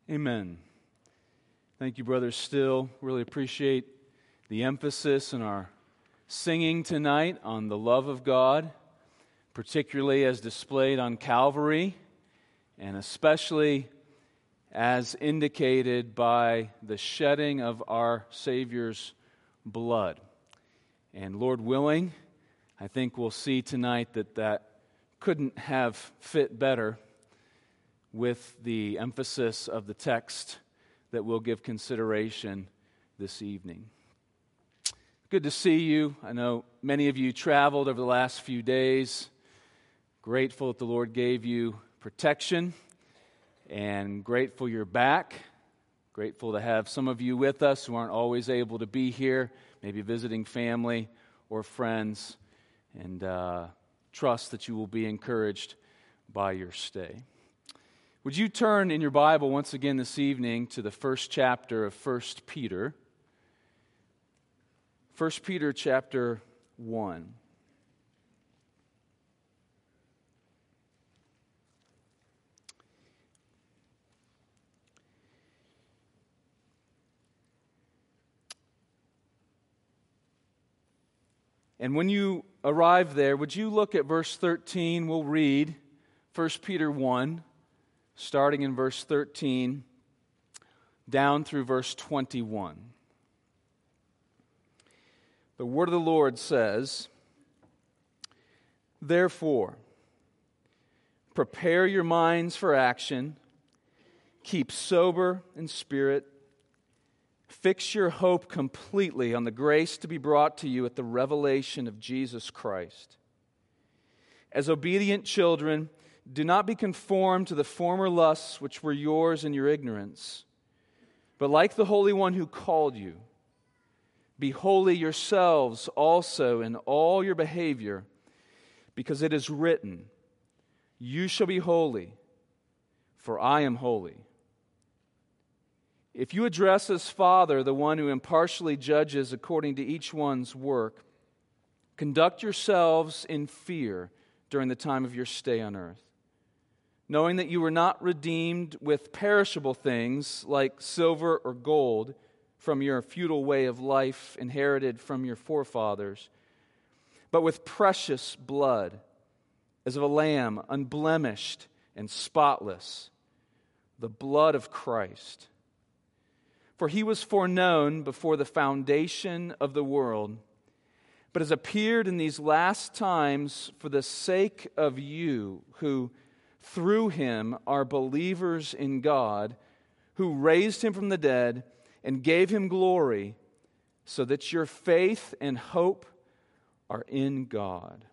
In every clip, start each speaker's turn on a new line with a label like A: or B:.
A: Amen. Thank you, Brother Still. Really appreciate the emphasis in our singing tonight on the love of God, particularly as displayed on Calvary, and especially as indicated by the shedding of our Savior's blood. And Lord willing, I think we'll see tonight that couldn't have fit better with the emphasis of the text that we'll give consideration this evening. Good to see you. I know many of you traveled over the last few days. Grateful that the Lord gave you protection, and grateful you're back. Grateful to have some of you with us who aren't always able to be here, maybe visiting family or friends, and trust that you will be encouraged by your stay. Would you turn in your Bible once again this evening to the first chapter of 1 Peter? 1 Peter chapter 1. And when you arrive there, would you look at verse 13? We'll read 1 Peter 1. Starting in verse 13, down through verse 21. The word of the Lord says, "Therefore, prepare your minds for action, keep sober in spirit, fix your hope completely on the grace to be brought to you at the revelation of Jesus Christ. As obedient children, do not be conformed to the former lusts which were yours in your ignorance, but like the Holy One who called you, be holy yourselves also in all your behavior, because it is written, 'You shall be holy, for I am holy.' If you address as Father the one who impartially judges according to each one's work, conduct yourselves in fear during the time of your stay on earth, knowing that you were not redeemed with perishable things like silver or gold from your futile way of life inherited from your forefathers, but with precious blood, as of a lamb, unblemished and spotless, the blood of Christ. For he was foreknown before the foundation of the world, but has appeared in these last times for the sake of you who through him are believers in God, who raised him from the dead and gave him glory, so that your faith and hope are in God."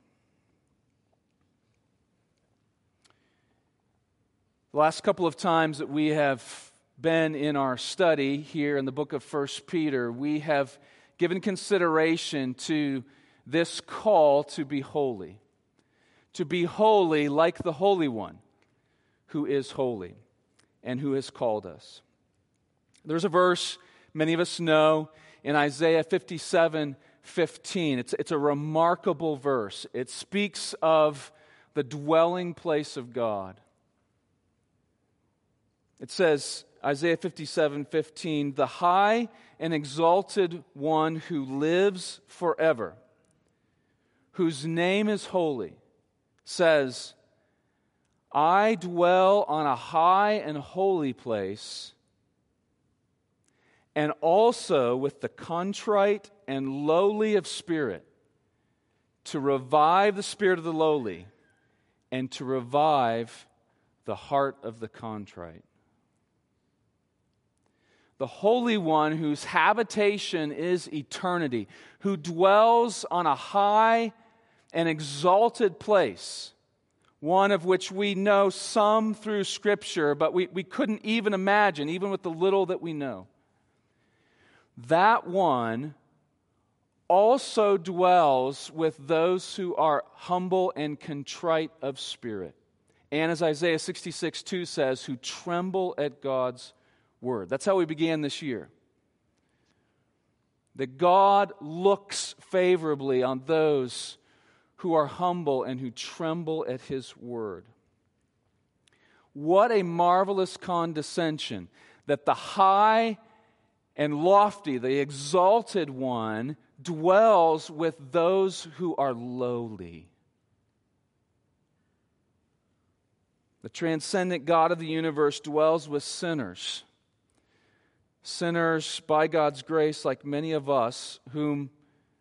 A: The last couple of times that we have been in our study here in the book of 1 Peter, we have given consideration to this call to be holy. To be holy like the Holy One who is holy and who has called us. There's a verse many of us know in Isaiah 57:15. It's a remarkable verse. It speaks of the dwelling place of God. It says, Isaiah 57:15, "The high and exalted one who lives forever, whose name is holy, says, I dwell on a high and holy place, and also with the contrite and lowly of spirit, to revive the spirit of the lowly, and to revive the heart of the contrite." The Holy One whose habitation is eternity, who dwells on a high and exalted place, one of which we know some through Scripture, but we couldn't even imagine, even with the little that we know. That one also dwells with those who are humble and contrite of spirit. And as Isaiah 66:2 says, who tremble at God's word. That's how we began this year. That God looks favorably on those who are humble and who tremble at His word. What a marvelous condescension that the high and lofty, the exalted one, dwells with those who are lowly. The transcendent God of the universe dwells with sinners. Sinners, by God's grace, like many of us, whom,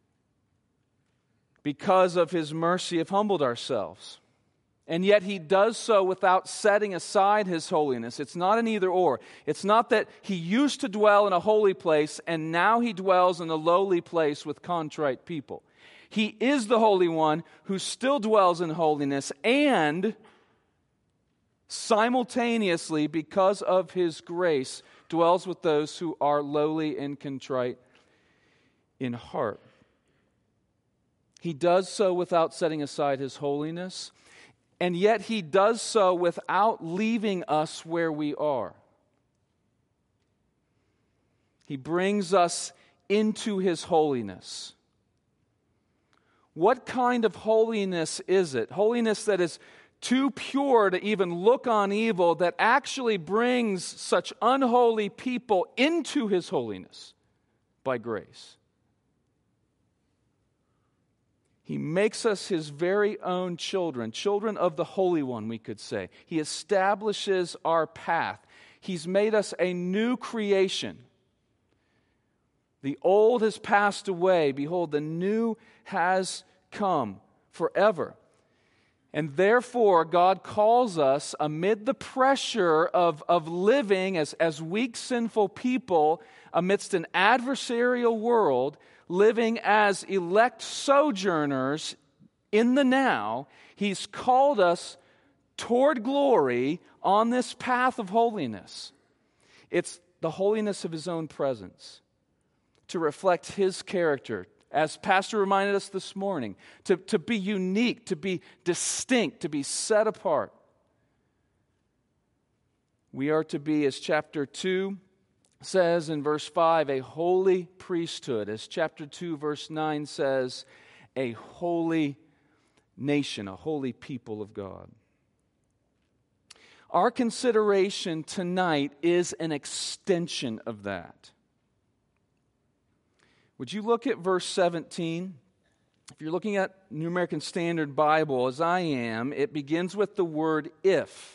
A: because of His mercy, have humbled ourselves. And yet He does so without setting aside His holiness. It's not an either or. It's not that He used to dwell in a holy place and now He dwells in a lowly place with contrite people. He is the Holy One who still dwells in holiness and simultaneously, because of His grace, dwells with those who are lowly and contrite in heart. He does so without setting aside His holiness. And yet He does so without leaving us where we are. He brings us into His holiness. What kind of holiness is it? Holiness that is too pure to even look on evil, that actually brings such unholy people into His holiness by grace. He makes us His very own children, children of the Holy One, we could say. He establishes our path. He's made us a new creation. The old has passed away. Behold, the new has come forever. And therefore, God calls us, amid the pressure of living as weak, sinful people amidst an adversarial world, living as elect sojourners in the now, He's called us toward glory on this path of holiness. It's the holiness of His own presence, to reflect His character, as Pastor reminded us this morning, to be unique, to be distinct, to be set apart. We are to be, as chapter 2 says in verse 5, a holy priesthood. As chapter 2, verse 9 says, a holy nation, a holy people of God. Our consideration tonight is an extension of that. Would you look at verse 17? If you're looking at New American Standard Bible, as I am, it begins with the word if.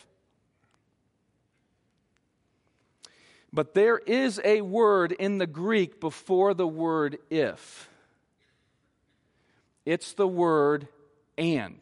A: But there is a word in the Greek before the word if. It's the word and.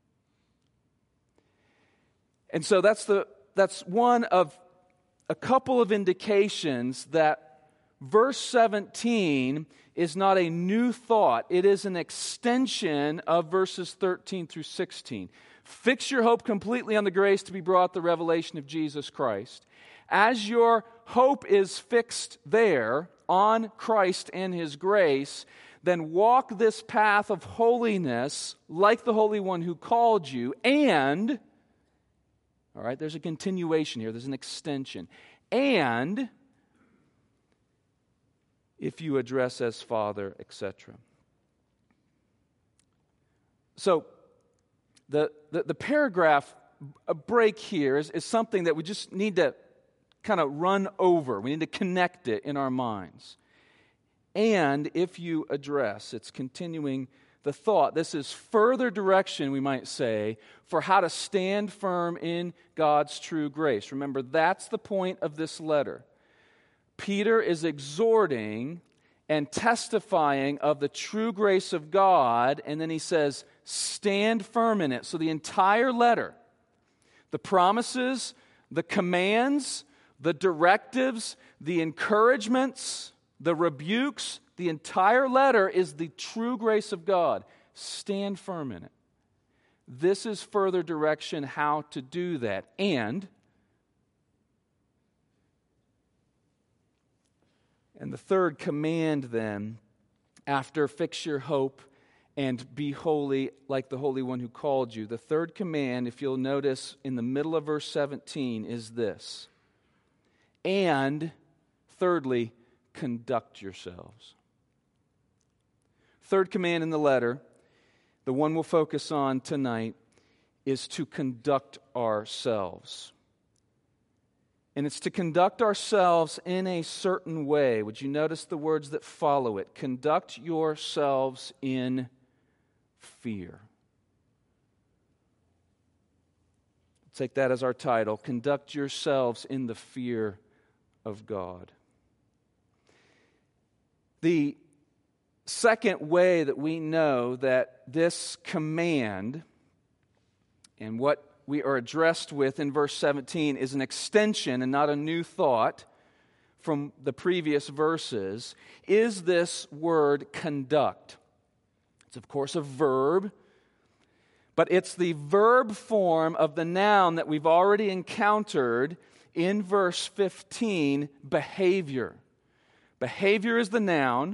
A: And so that's one of a couple of indications that verse 17 is not a new thought. It is an extension of verses 13 through 16. Fix your hope completely on the grace to be brought, the revelation of Jesus Christ. As your hope is fixed there on Christ and His grace, then walk this path of holiness like the Holy One who called you. And, all right, there's a continuation here. There's an extension. And if you address as Father, etc. So, the paragraph break here is something that we just need to kind of run over. We need to connect it in our minds. And if you address, it's continuing the thought. This is further direction, we might say, for how to stand firm in God's true grace. Remember, that's the point of this letter. Peter is exhorting and testifying of the true grace of God, and then he says, stand firm in it. So the entire letter, the promises, the commands, the directives, the encouragements, the rebukes, the entire letter is the true grace of God. Stand firm in it. This is further direction how to do that. And the third command then, after fix your hope and be holy like the Holy One who called you. The third command, if you'll notice in the middle of verse 17, is this. And, thirdly, conduct yourselves. Third command in the letter, the one we'll focus on tonight, is to conduct ourselves. And it's to conduct ourselves in a certain way. Would you notice the words that follow it? Conduct yourselves in fear. Take that as our title. Conduct yourselves in the fear of God. The second way that we know that this command and what we are addressed with in verse 17 is an extension and not a new thought from the previous verses is this word conduct. It's, of course, a verb, but it's the verb form of the noun that we've already encountered in verse 15, behavior. Behavior is the noun.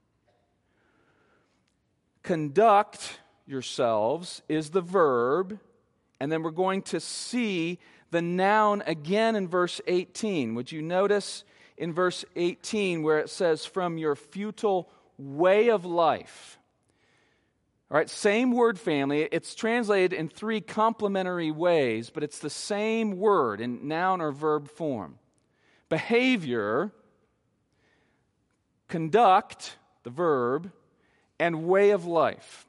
A: Conduct yourselves is the verb. And then we're going to see the noun again in verse 18. Would you notice in verse 18 where it says, from your futile way of life? All right, same word family. It's translated in three complementary ways, but it's the same word in noun or verb form. Behavior, conduct, the verb, and way of life.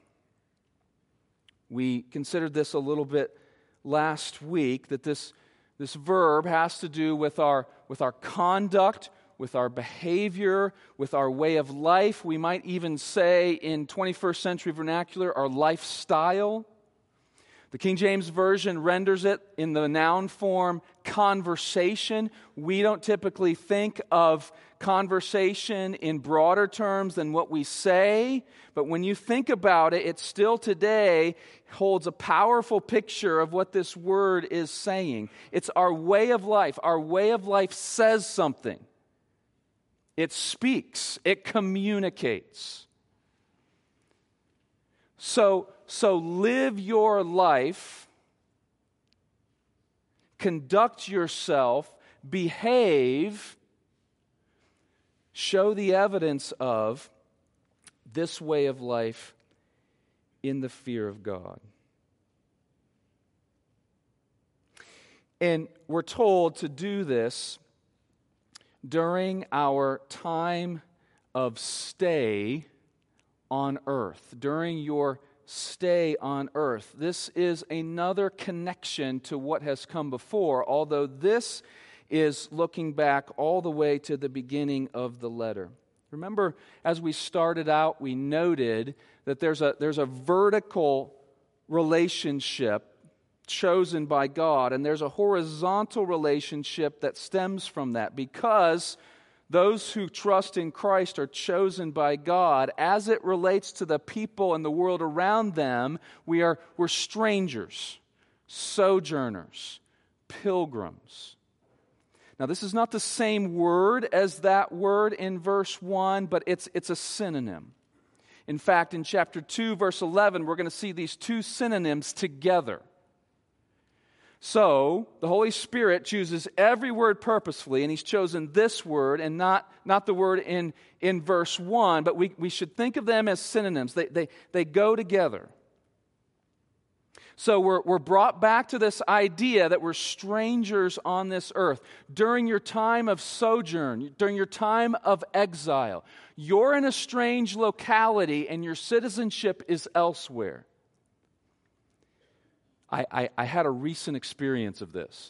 A: We considered this a little bit last week, that this verb has to do with our conduct, with our behavior, with our way of life. We might even say in 21st century vernacular, our lifestyle. The King James Version renders it in the noun form, conversation. We don't typically think of conversation in broader terms than what we say, but when you think about it, it still today holds a powerful picture of what this word is saying. It's our way of life. Our way of life says something. It speaks. It communicates. So live your life, conduct yourself, behave, show the evidence of this way of life in the fear of God. And we're told to do this during our time of stay on earth, during your stay on earth. This is another connection to what has come before, although this is looking back all the way to the beginning of the letter. Remember, as we started out, we noted that there's a vertical relationship chosen by God, and there's a horizontal relationship that stems from that, because those who trust in Christ are chosen by God. As it relates to the people and the world around them, we're strangers, sojourners, pilgrims. Now, this is not the same word as that word in verse 1, but it's a synonym. In fact, in chapter 2, verse 11, we're going to see these two synonyms together. So, the Holy Spirit chooses every word purposefully, and He's chosen this word and not the word in verse 1, but we should think of them as synonyms. They go together. So we're brought back to this idea that we're strangers on this earth. During your time of sojourn, during your time of exile, you're in a strange locality and your citizenship is elsewhere. I had a recent experience of this.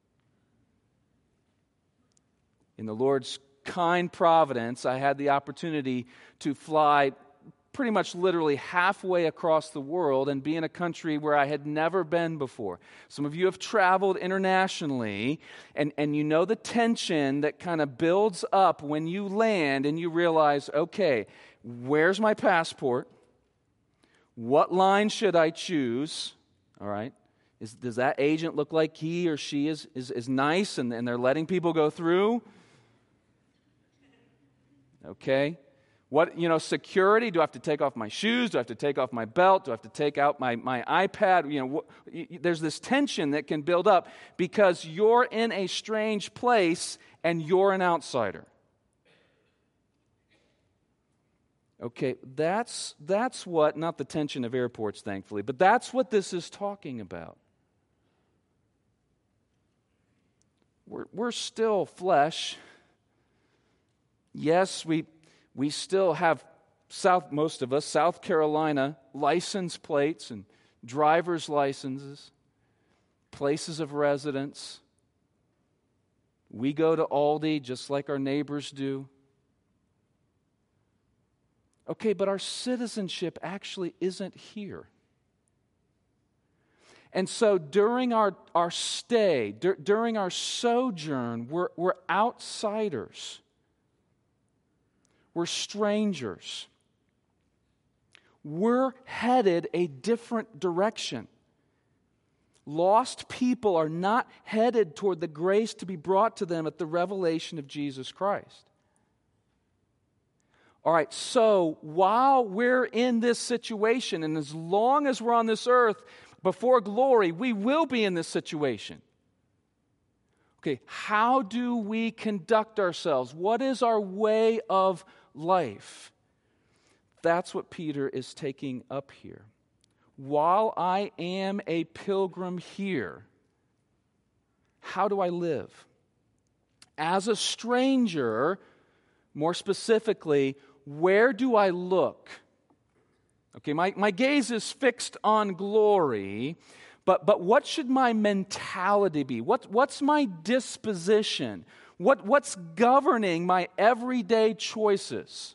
A: In the Lord's kind providence, I had the opportunity to fly pretty much literally halfway across the world and be in a country where I had never been before. Some of you have traveled internationally, and you know the tension that kind of builds up when you land and you realize, okay, where's my passport? What line should I choose? All right. Does that agent look like he or she is nice and they're letting people go through? Okay. What, security? Do I have to take off my shoes? Do I have to take off my belt? Do I have to take out my iPad? There's this tension that can build up because you're in a strange place and you're an outsider. Okay, that's what, not the tension of airports, thankfully, but that's what this is talking about. we're still flesh. Yes, we still have most of us, South Carolina license plates and driver's licenses, places of residence. We go to Aldi just like our neighbors do. Okay, but our citizenship actually isn't here. And so during our stay, during our sojourn, we're outsiders. We're strangers. We're headed a different direction. Lost people are not headed toward the grace to be brought to them at the revelation of Jesus Christ. All right, so while we're in this situation, and as long as we're on this earth before glory, we will be in this situation. Okay, how do we conduct ourselves? What is our way of life? That's what Peter is taking up here. While I am a pilgrim here, how do I live? As a stranger, more specifically, where do I look? Okay, my gaze is fixed on glory, but what should my mentality be? What's my disposition? What's governing my everyday choices?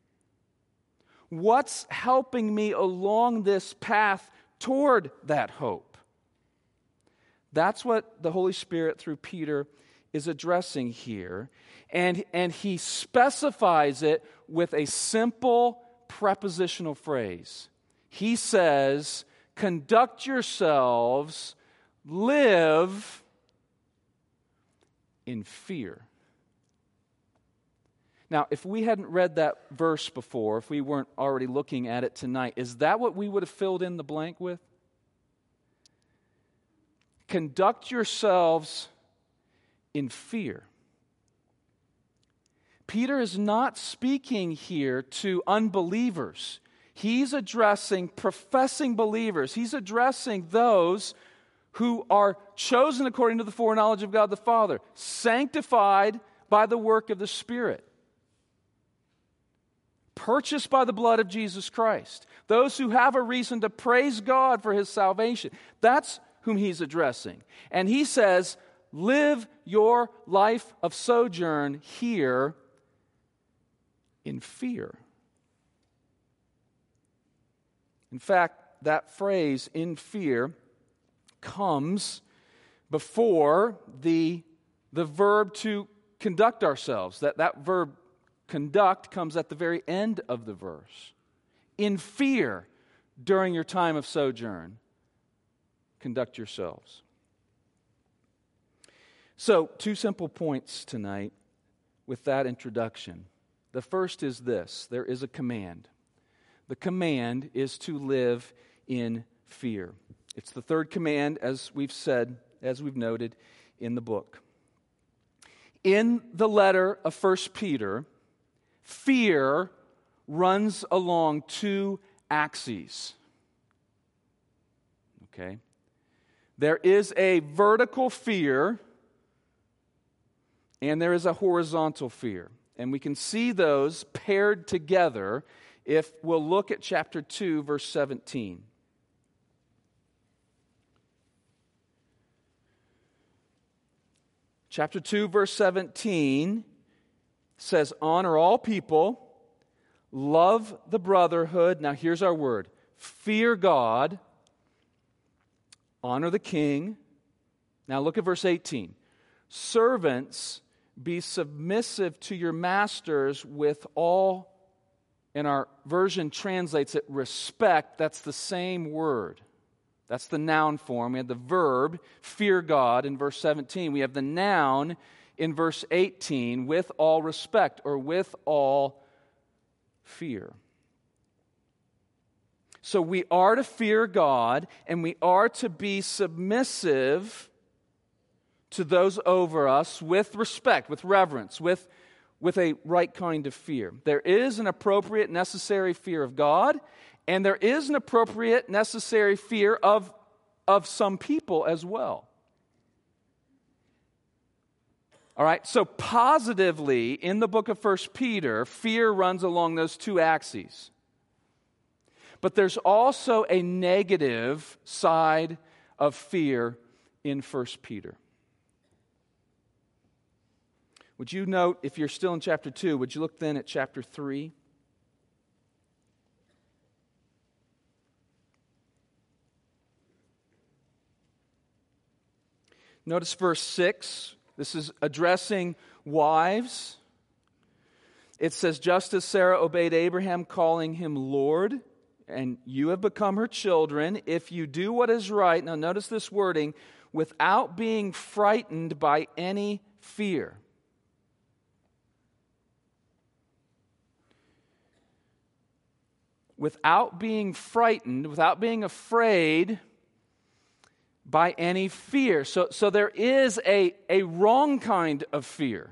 A: What's helping me along this path toward that hope? That's what the Holy Spirit through Peter is addressing here. And he specifies it with a simple prepositional phrase. He says, conduct yourselves, live in fear. Now, if we hadn't read that verse before, if we weren't already looking at it tonight, is that what we would have filled in the blank with? Conduct yourselves in fear. Peter is not speaking here to unbelievers. He's addressing professing believers. He's addressing those who are chosen according to the foreknowledge of God the Father, sanctified by the work of the Spirit, purchased by the blood of Jesus Christ, those who have a reason to praise God for His salvation. That's whom he's addressing. And he says, live your life of sojourn here in fear. In fact, that phrase, in fear, comes before the verb to conduct ourselves. That verb conduct comes at the very end of the verse. In fear, during your time of sojourn, conduct yourselves. So, two simple points tonight with that introduction. The first is this: there is a command. The command is to live in fear. It's the third command, as we've said, as we've noted in the book. In the letter of 1 Peter, fear runs along two axes. Okay? There is a vertical fear and there is a horizontal fear. And we can see those paired together if we'll look at chapter 2, verse 17. Chapter 2, verse 17 says, honor all people, love the brotherhood. Now here's our word: fear God, honor the king. Now look at verse 18. Servants, be submissive to your masters with all, and our version translates it respect. That's the same word. That's the noun form. We have the verb, fear God, in verse 17. We have the noun in verse 18, with all respect, or with all fear. So we are to fear God, and we are to be submissive to those over us with respect, with reverence, with a right kind of fear. There is an appropriate, necessary fear of God, and there is an appropriate, necessary fear of some people as well. All right, so positively in the book of 1 Peter, fear runs along those two axes. But there's also a negative side of fear in 1 Peter. Would you note, if you're still in chapter 2, would you look then at chapter 3? Notice verse 6. This is addressing wives. It says, just as Sarah obeyed Abraham, calling him Lord, and you have become her children, if you do what is right, now notice this wording, without being frightened by any fear. Without being frightened, without being afraid by any fear. So there is a wrong kind of fear.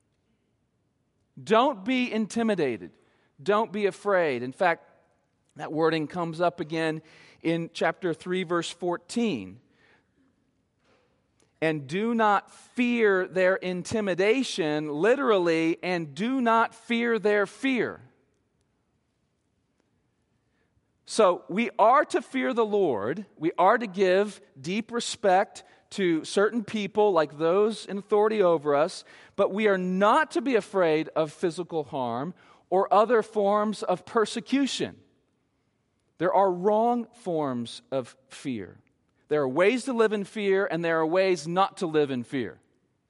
A: Don't be intimidated. Don't be afraid. In fact, that wording comes up again in chapter 3, verse 14. And do not fear their intimidation, literally, and do not fear their fear. So we are to fear the Lord. We are to give deep respect to certain people like those in authority over us, but we are not to be afraid of physical harm or other forms of persecution. There are wrong forms of fear. There are ways to live in fear, and there are ways not to live in fear.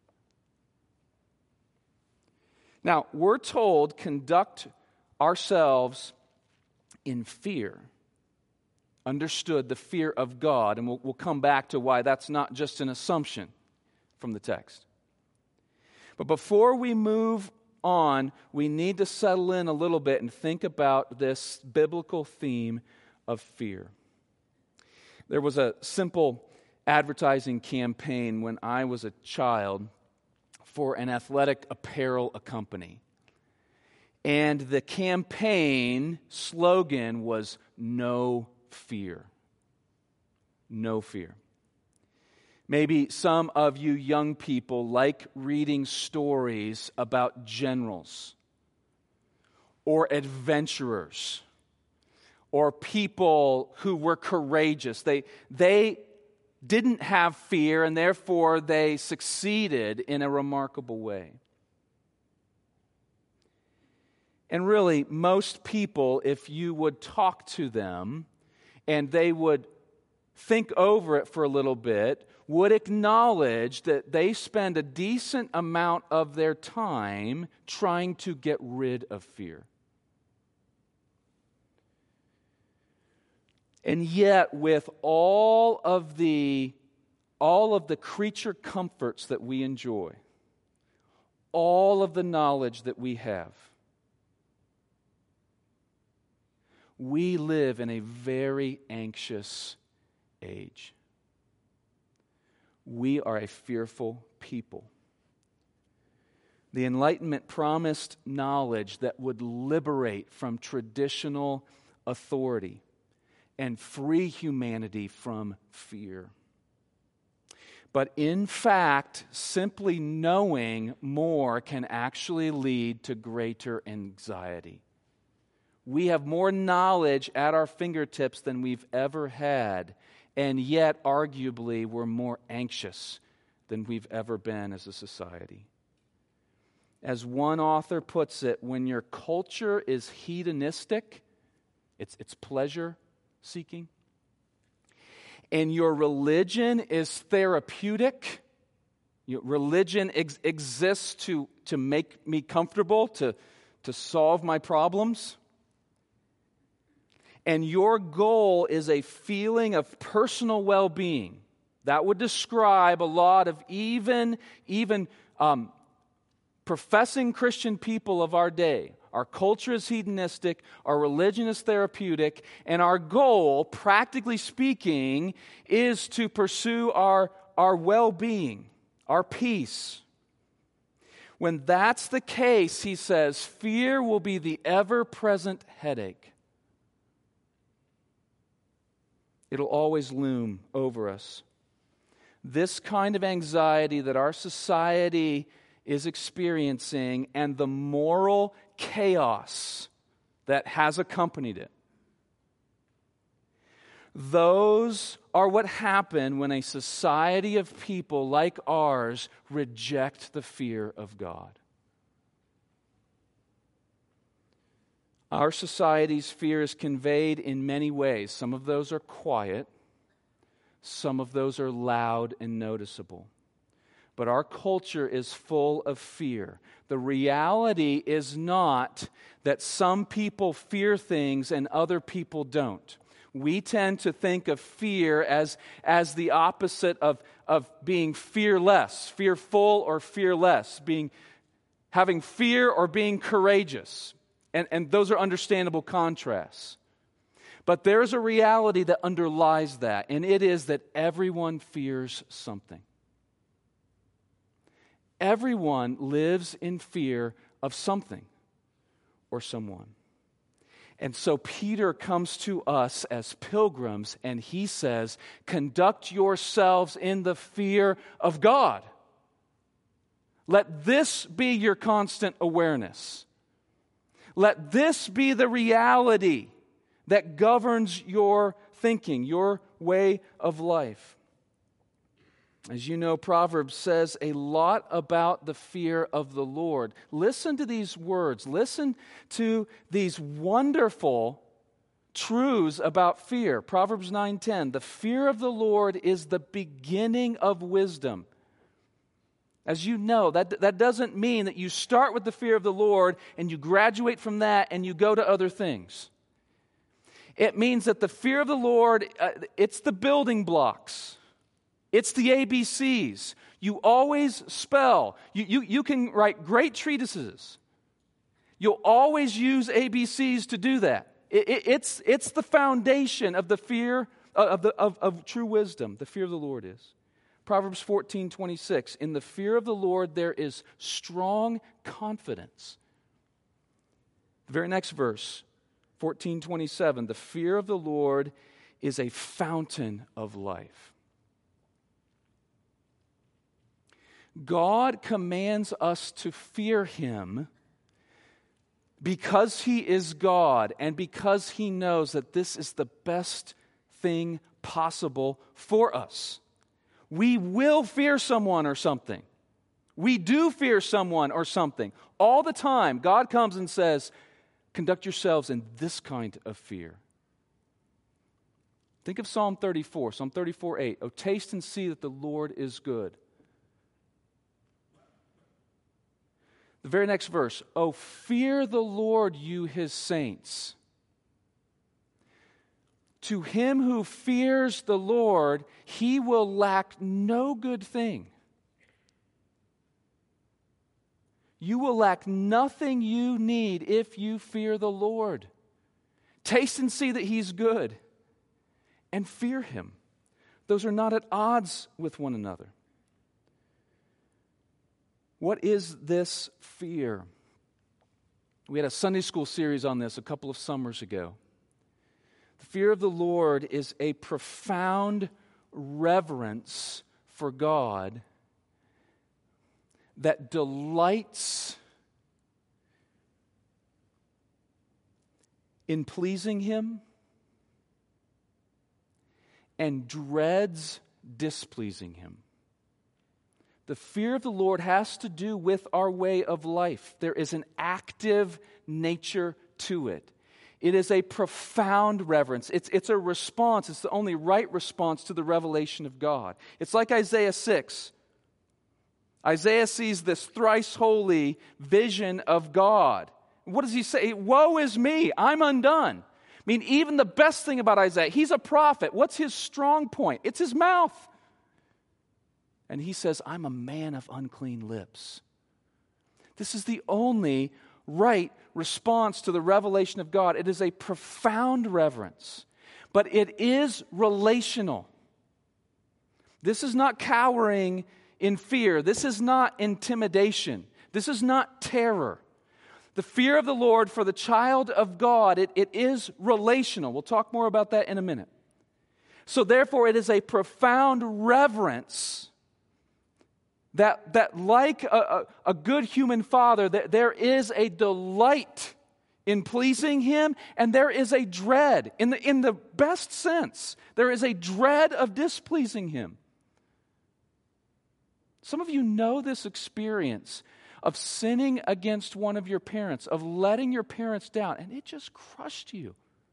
A: Now, we're told, conduct ourselves in fear. Understood, the fear of God, and we'll come back to why that's not just an assumption from the text. But before we move on, we need to settle in a little bit and think about this biblical theme of fear. There was a simple advertising campaign when I was a child for an athletic apparel company. And the campaign slogan was "No fear." No fear. Maybe some of you young people like reading stories about generals or adventurers or people who were courageous. They didn't have fear, and therefore they succeeded in a remarkable way. And really, most people, if you would talk to them and they would think over it for a little bit, would acknowledge that they spend a decent amount of their time trying to get rid of fear. And yet, with all of the creature comforts that we enjoy, all of the knowledge that we have, we live in a very anxious age. We are a fearful people. The Enlightenment promised knowledge that would liberate from traditional authority and free humanity from fear. But in fact, simply knowing more can actually lead to greater anxiety. We have more knowledge at our fingertips than we've ever had, and yet, arguably, we're more anxious than we've ever been as a society. As one author puts it, when your culture is hedonistic, it's pleasure-seeking, and your religion is therapeutic, religion exists to make me comfortable, to solve my problems, and your goal is a feeling of personal well-being, that would describe a lot of even professing Christian people of our day. Our culture is hedonistic, our religion is therapeutic, and our goal, practically speaking, is to pursue our well-being, our peace. When that's the case, he says, fear will be the ever-present headache. It'll always loom over us. This kind of anxiety that our society is experiencing and the moral chaos that has accompanied it. Those are what happen when a society of people like ours reject the fear of God. Our society's fear is conveyed in many ways. Some of those are quiet. Some of those are loud and noticeable. But our culture is full of fear. The reality is not that some people fear things and other people don't. We tend to think of fear as the opposite of being fearless, fearful or fearless, having fear or being courageous. And those are understandable contrasts. But there is a reality that underlies that, and it is that everyone fears something. Everyone lives in fear of something or someone. And so Peter comes to us as pilgrims, and he says, conduct yourselves in the fear of God. Let this be your constant awareness. Let this be the reality that governs your thinking, your way of life. As you know, Proverbs says a lot about the fear of the Lord. Listen to these words. Listen to these wonderful truths about fear. Proverbs 9:10, the fear of the Lord is the beginning of wisdom. As you know, that doesn't mean that you start with the fear of the Lord and you graduate from that and you go to other things. It means that the fear of the Lord, it's the building blocks. It's the ABCs. You always spell. You can write great treatises. You'll always use ABCs to do that. It's the foundation of the fear of true wisdom. The fear of the Lord is. Proverbs 14:26, in the fear of the Lord there is strong confidence. The very next verse, 14:27, the fear of the Lord is a fountain of life. God commands us to fear Him because He is God and because He knows that this is the best thing possible for us. We will fear someone or something. We do fear someone or something. All the time, God comes and says, conduct yourselves in this kind of fear. Think of Psalm 34, Psalm 34:8. Oh, taste and see that the Lord is good. The very next verse, oh, fear the Lord, you His saints. To him who fears the Lord, he will lack no good thing. You will lack nothing you need if you fear the Lord. Taste and see that He's good, and fear Him. Those are not at odds with one another. What is this fear? We had a Sunday school series on this a couple of summers ago. The fear of the Lord is a profound reverence for God that delights in pleasing Him and dreads displeasing Him. The fear of the Lord has to do with our way of life. There is an active nature to it. It is a profound reverence. It's a response. It's the only right response to the revelation of God. It's like Isaiah 6. Isaiah sees this thrice holy vision of God. What does he say? Woe is me, I'm undone. I mean, even the best thing about Isaiah, he's a prophet. What's his strong point? It's his mouth. And he says, I'm a man of unclean lips. This is the only right response to the revelation of God. It is a profound reverence, but it is relational. This is not cowering in fear. This is not intimidation. This is not terror. The fear of the Lord for the child of God, it is relational. We'll talk more about that in a minute. So therefore, it is a profound reverence That like a good human father, there is a delight in pleasing him, and there is a dread, in the best sense, there is a dread of displeasing him. Some of you know this experience of sinning against one of your parents, of letting your parents down, and it just crushed you.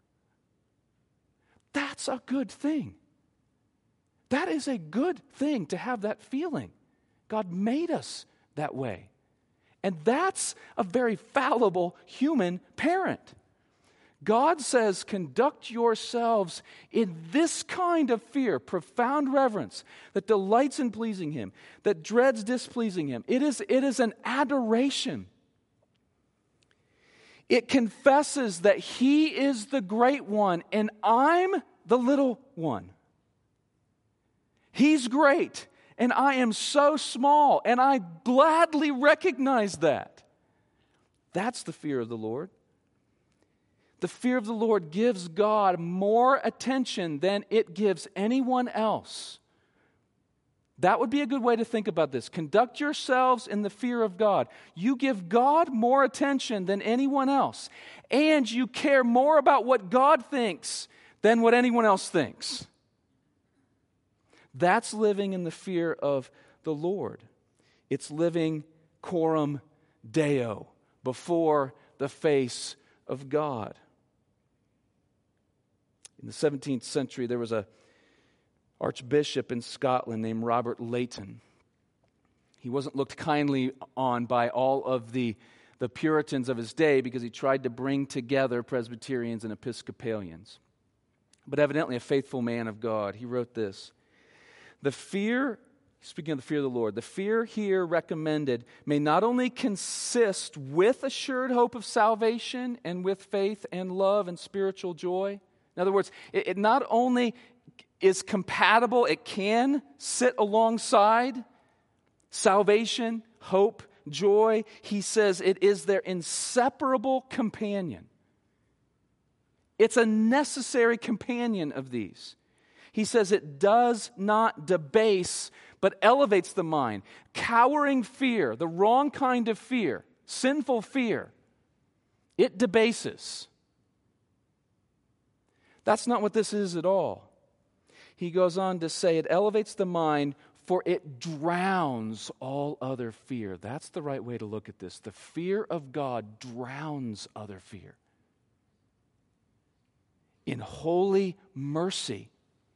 A: That's a good thing. That is a good thing to have that feeling. God made us that way. And that's a very fallible human parent. God says, conduct yourselves in this kind of fear, profound reverence that delights in pleasing him, that dreads displeasing him. It is an adoration. It confesses that he is the great one and I'm the little one. He's great and I am so small, and I gladly recognize that. That's the fear of the Lord. The fear of the Lord gives God more attention than it gives anyone else. That would be a good way to think about this. Conduct yourselves in the fear of God. You give God more attention than anyone else, and you care more about what God thinks than what anyone else thinks. That's living in the fear of the Lord. It's living coram Deo, before the face of God. In the 17th century, there was an archbishop in Scotland named Robert Leighton. He wasn't looked kindly on by all of the Puritans of his day because he tried to bring together Presbyterians and Episcopalians. But evidently a faithful man of God. He wrote this: the fear, speaking of the fear of the Lord, the fear here recommended may not only consist with assured hope of salvation and with faith and love and spiritual joy. In other words, it not only is compatible, it can sit alongside salvation, hope, joy. He says it is their inseparable companion. It's a necessary companion of these. He says it does not debase, but elevates the mind. Cowering fear, the wrong kind of fear, sinful fear, it debases. That's not what this is at all. He goes on to say it elevates the mind, for it drowns all other fear. That's the right way to look at this. The fear of God drowns other fear. In holy mercy,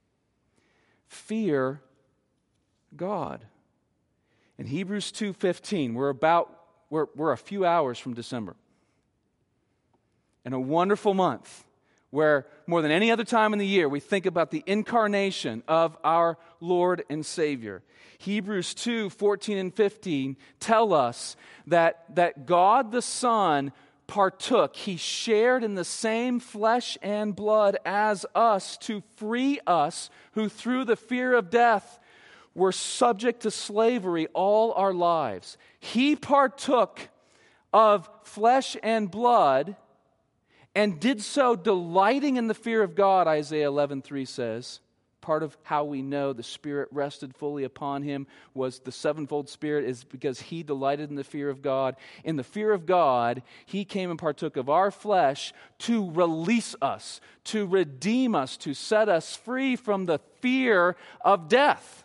A: fear God. In Hebrews 2:15, we're a few hours from December. And a wonderful month where more than any other time in the year we think about the incarnation of our Lord and Savior. Hebrews 2:14 and 15 tell us that God the Son partook. He shared in the same flesh and blood as us to free us who through the fear of death were subject to slavery all our lives. He partook of flesh and blood and did so delighting in the fear of God, Isaiah 11:3 says. Part of how we know the Spirit rested fully upon him was the sevenfold Spirit is because he delighted in the fear of God. In the fear of God, he came and partook of our flesh to release us, to redeem us, to set us free from the fear of death.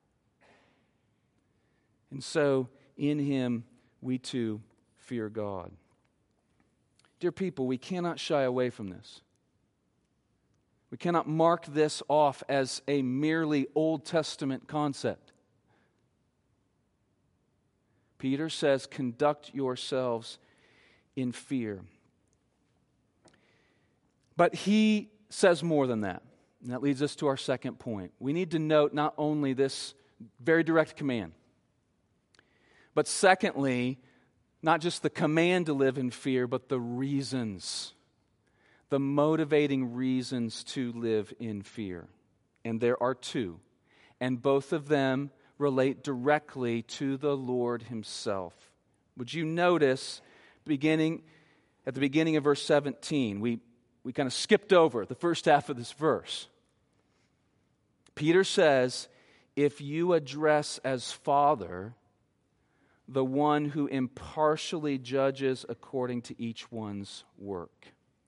A: And so, in him, we too fear God. Dear people, we cannot shy away from this. We cannot mark this off as a merely Old Testament concept. Peter says, conduct yourselves in fear. But he says more than that. And that leads us to our second point. We need to note not only this very direct command, but secondly, not just the command to live in fear, but the reasons, the motivating reasons to live in fear. And there are two, and both of them relate directly to the Lord himself. Would you notice, at the beginning of verse 17, we kind of skipped over the first half of this verse. Peter says, if you address as Father the one who impartially judges according to each one's work.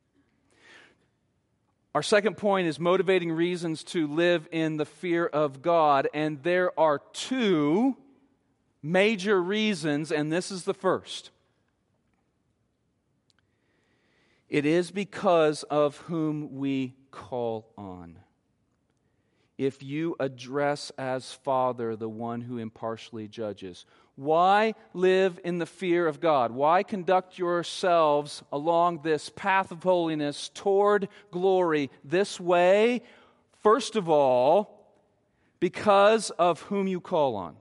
A: Our second point is motivating reasons to live in the fear of God, and there are two major reasons, and this is the first. It is because of whom we call on. If you address as Father the one who impartially judges. Why live in the fear of God? Why conduct yourselves along this path of holiness toward glory this way? First of all, because of whom you call on.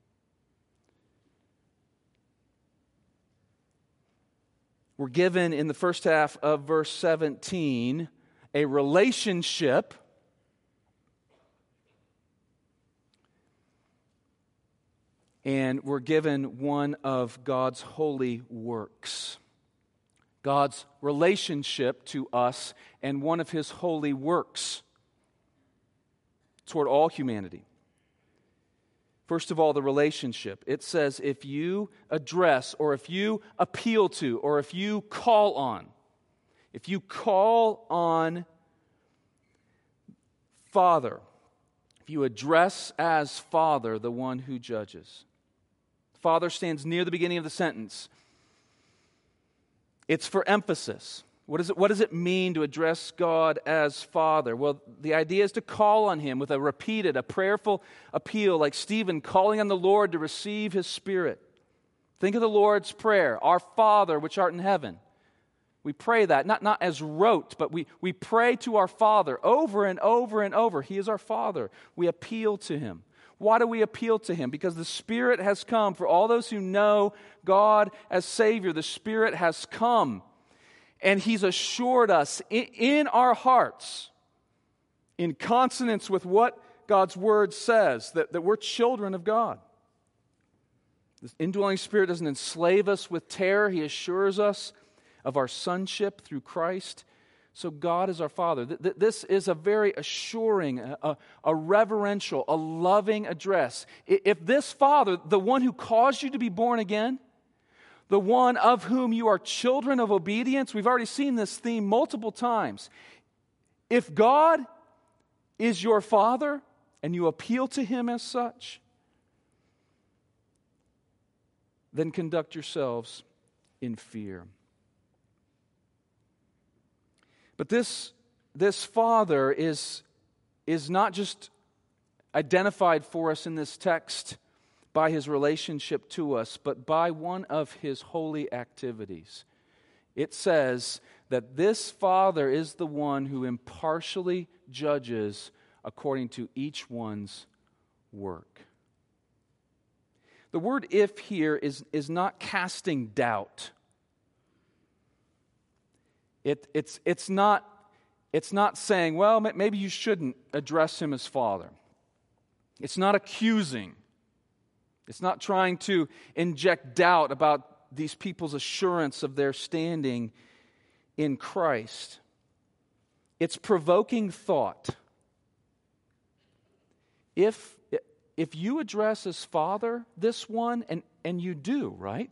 A: We're given in the first half of verse 17 a relationship and we're given one of God's holy works. God's relationship to us and one of His holy works toward all humanity. First of all, the relationship. It says if you address or if you appeal to or if you call on Father, if you address as Father the one who judges. Father stands near the beginning of the sentence. It's for emphasis. What does it mean to address God as Father? Well, the idea is to call on Him with a prayerful appeal, like Stephen calling on the Lord to receive His Spirit. Think of the Lord's Prayer, Our Father which art in heaven. We pray that, not as rote, but we pray to our Father over and over and over. He is our Father. We appeal to Him. Why do we appeal to Him? Because the Spirit has come. For all those who know God as Savior, the Spirit has come. And He's assured us in our hearts, in consonance with what God's Word says, that we're children of God. This indwelling Spirit doesn't enslave us with terror. He assures us of our sonship through Christ. So God is our Father. This is a very assuring, a reverential, a loving address. If this Father, the one who caused you to be born again, the one of whom you are children of obedience, we've already seen this theme multiple times. If God is your Father and you appeal to Him as such, then conduct yourselves in fear. But this Father is not just identified for us in this text by His relationship to us, but by one of His holy activities. It says that this Father is the one who impartially judges according to each one's work. The word "if" here is not casting doubt. It's not saying, well, maybe you shouldn't address Him as Father. It's not accusing. It's not trying to inject doubt about these people's assurance of their standing in Christ. It's provoking thought. If you address as Father this one, and you do, right?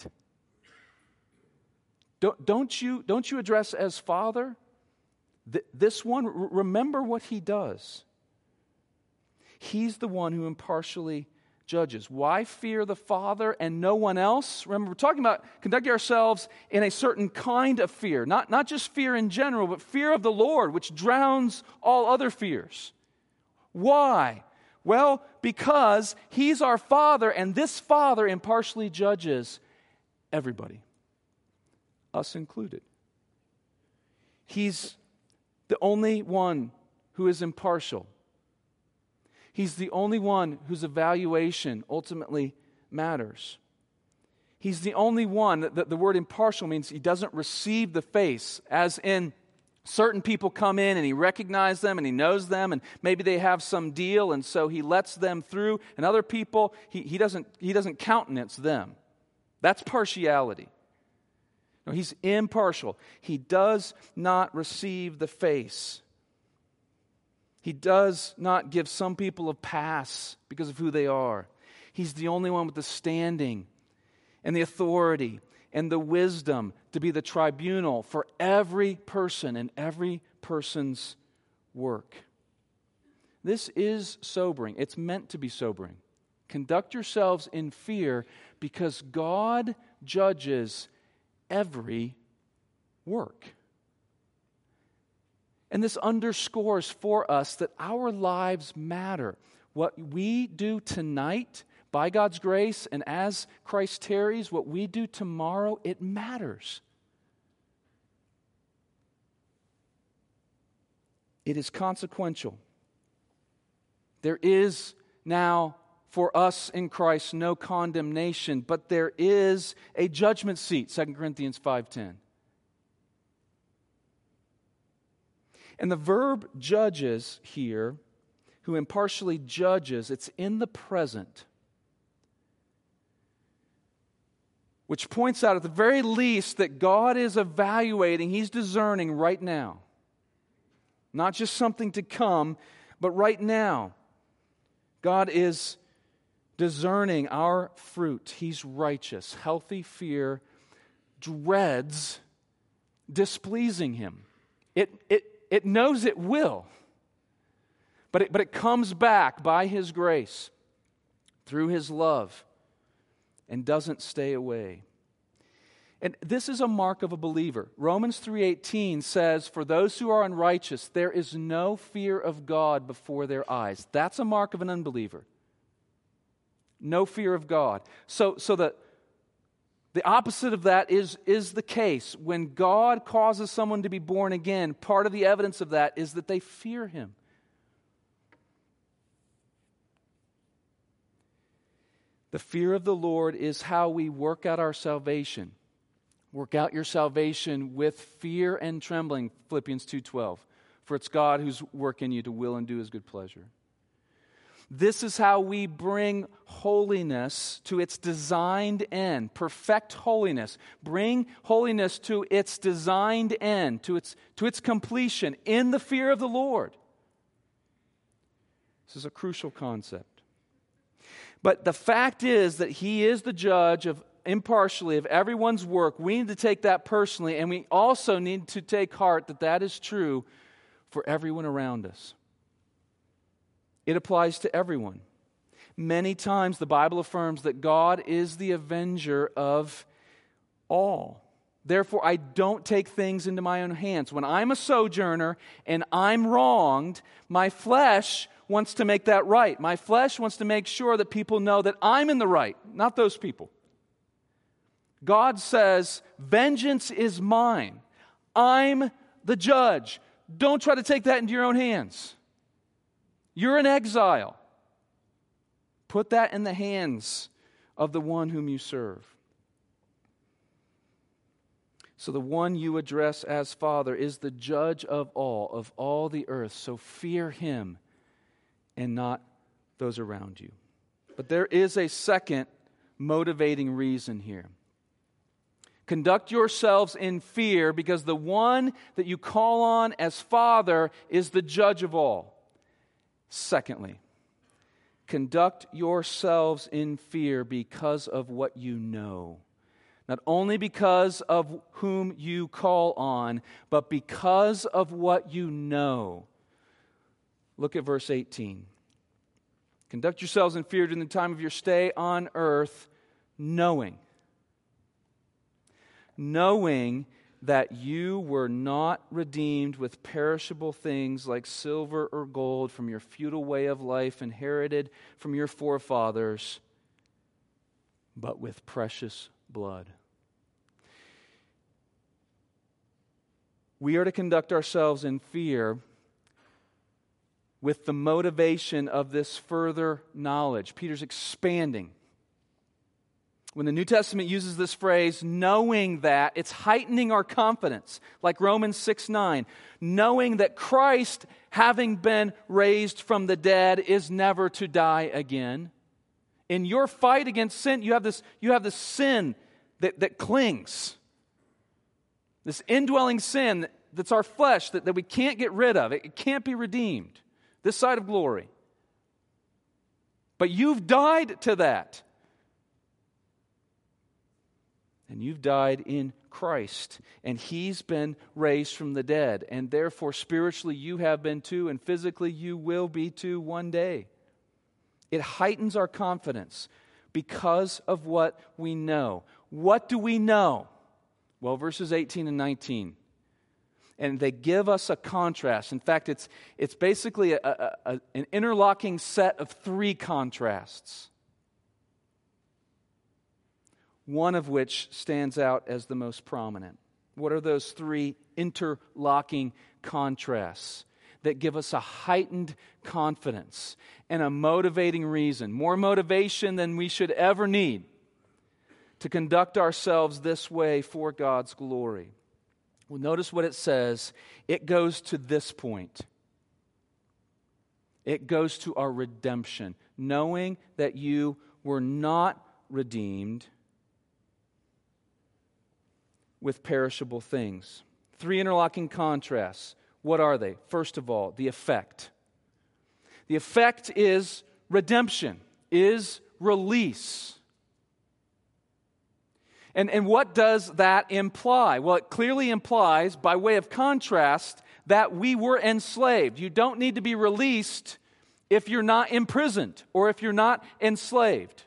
A: Don't you address as Father this one? Remember what He does. He's the one who impartially judges. Why fear the Father and no one else? Remember, we're talking about conducting ourselves in a certain kind of fear. Not just fear in general, but fear of the Lord, which drowns all other fears. Why? Well, because He's our Father, and this Father impartially judges everybody, us included. He's the only one who is impartial. He's the only one whose evaluation ultimately matters. He's the only one that the word impartial means He doesn't receive the face, as in certain people come in and He recognizes them and He knows them and maybe they have some deal and so He lets them through, and other people He doesn't countenance them. That's partiality. No, He's impartial. He does not receive the face. He does not give some people a pass because of who they are. He's the only one with the standing and the authority and the wisdom to be the tribunal for every person and every person's work. This is sobering. It's meant to be sobering. Conduct yourselves in fear because God judges every work. And this underscores for us that our lives matter. What we do tonight, by God's grace, and as Christ tarries, what we do tomorrow, it matters. It is consequential. There is now for us in Christ no condemnation, but there is a judgment seat, 2 Corinthians 5:10. And the verb judges here, who impartially judges, it's in the present, which points out at the very least that God is evaluating, He's discerning right now. Not just something to come, but right now. God is discerning our fruit. He's righteous. Healthy fear dreads displeasing Him. It knows it will, but it comes back by His grace, through His love, and doesn't stay away. And this is a mark of a believer. Romans 3:18 says, "For those who are unrighteous, there is no fear of God before their eyes." That's a mark of an unbeliever. No fear of God. So the opposite of that is the case. When God causes someone to be born again, part of the evidence of that is that they fear Him. The fear of the Lord is how we work out our salvation. Work out your salvation with fear and trembling, Philippians 2:12. For it's God who's working you to will and do His good pleasure. This is how we bring holiness to its designed end. Perfect holiness. Bring holiness to its designed end, to its completion in the fear of the Lord. This is a crucial concept. But the fact is that He is the judge impartially of everyone's work. We need to take that personally, and we also need to take heart that that is true for everyone around us. It applies to everyone. Many times the Bible affirms that God is the avenger of all. Therefore, I don't take things into my own hands. When I'm a sojourner and I'm wronged, my flesh wants to make that right. My flesh wants to make sure that people know that I'm in the right, not those people. God says, vengeance is mine. I'm the judge. Don't try to take that into your own hands. You're in exile. Put that in the hands of the one whom you serve. So the one you address as Father is the judge of all the earth. So fear Him and not those around you. But there is a second motivating reason here. Conduct yourselves in fear because the one that you call on as Father is the judge of all. Secondly, conduct yourselves in fear because of what you know. Not only because of whom you call on, but because of what you know. Look at verse 18. Conduct yourselves in fear during the time of your stay on earth, knowing that you were not redeemed with perishable things like silver or gold from your futile way of life inherited from your forefathers, but with precious blood. We are to conduct ourselves in fear with the motivation of this further knowledge. Peter's expanding. When the New Testament uses this phrase, knowing that, it's heightening our confidence, like Romans 6:9. Knowing that Christ, having been raised from the dead, is never to die again. In your fight against sin, you have this sin that clings. This indwelling sin that's our flesh that we can't get rid of. It can't be redeemed this side of glory. But you've died to that. And you've died in Christ, and He's been raised from the dead. And therefore, spiritually, you have been too, and physically, you will be too one day. It heightens our confidence because of what we know. What do we know? Well, verses 18 and 19. And they give us a contrast. In fact, it's basically an interlocking set of three contrasts, one of which stands out as the most prominent. What are those three interlocking contrasts that give us a heightened confidence and a motivating reason, more motivation than we should ever need to conduct ourselves this way for God's glory? Well, notice what it says. It goes to this point. It goes to our redemption, knowing that you were not redeemed with perishable things. Three interlocking contrasts. What are they? First of all, the effect. The effect is redemption, is release. And what does that imply? Well, it clearly implies, by way of contrast, that we were enslaved. You don't need to be released if you're not imprisoned or if you're not enslaved.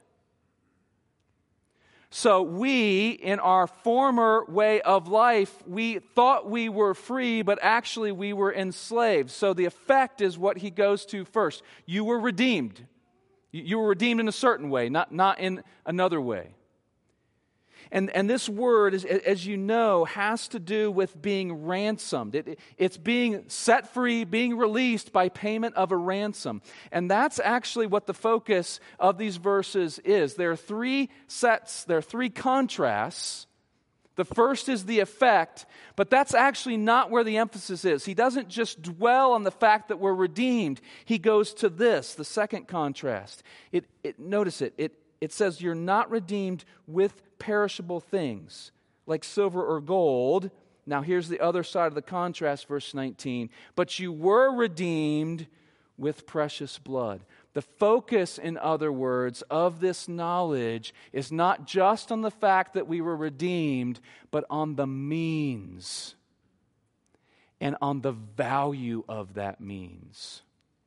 A: So we, in our former way of life, we thought we were free, but actually we were enslaved. So the effect is what he goes to first. You were redeemed. You were redeemed in a certain way, not in another way. And this word, as you know, has to do with being ransomed. It's being set free, being released by payment of a ransom. And that's actually what the focus of these verses is. There are three sets, there are three contrasts. The first is the effect, but that's actually not where the emphasis is. He doesn't just dwell on the fact that we're redeemed. He goes to this, the second contrast. Notice it. It says you're not redeemed with perishable things like silver or gold. Now here's the other side of the contrast, verse 19. But you were redeemed with precious blood. The focus, in other words, of this knowledge is not just on the fact that we were redeemed, but on the means and on the value of that means.